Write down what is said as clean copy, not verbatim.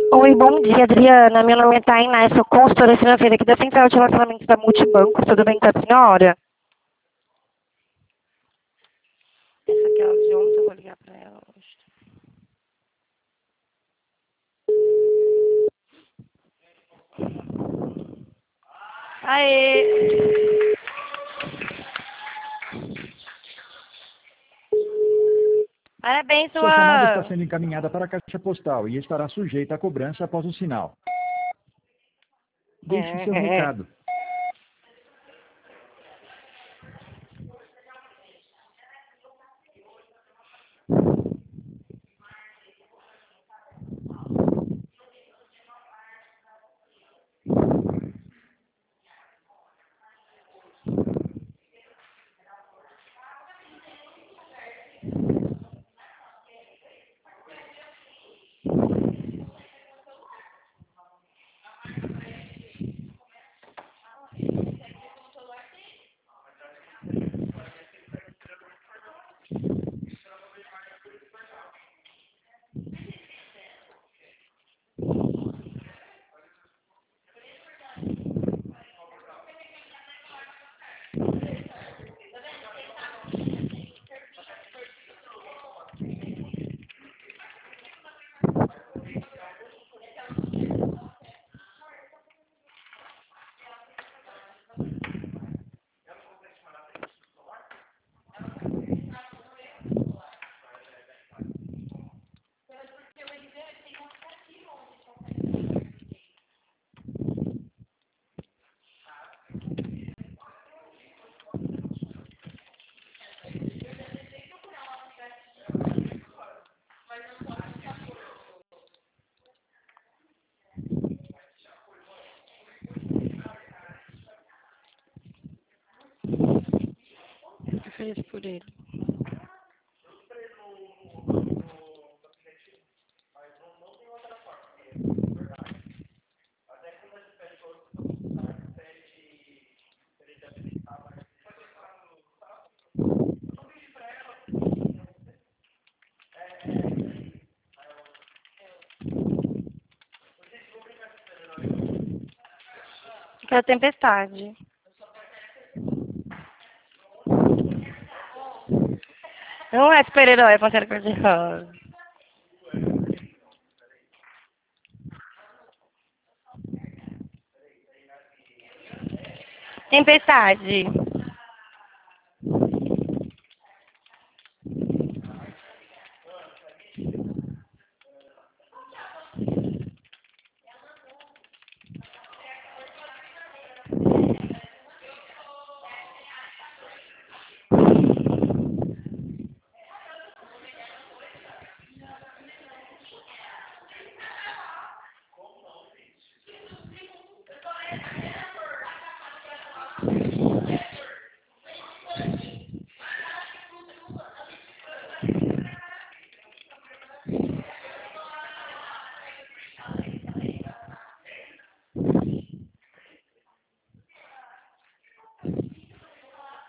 Oi, bom dia, Adriana. Meu nome é Tainá, eu sou consultora financeira aqui da Central de Relacionamentos da Multibanco. Tudo bem com a senhora? Essa aqui é ela de ontem, eu vou ligar para ela hoje. Aê! Parabéns, Sua chamada está sua... sendo encaminhada para a caixa postal e estará sujeita a cobrança após o sinal. Deixe o seu recado. Fico feliz por ele. Que é a tempestade. Não é super-herói, é Pantera Cor-de-Rosa. Tempestade.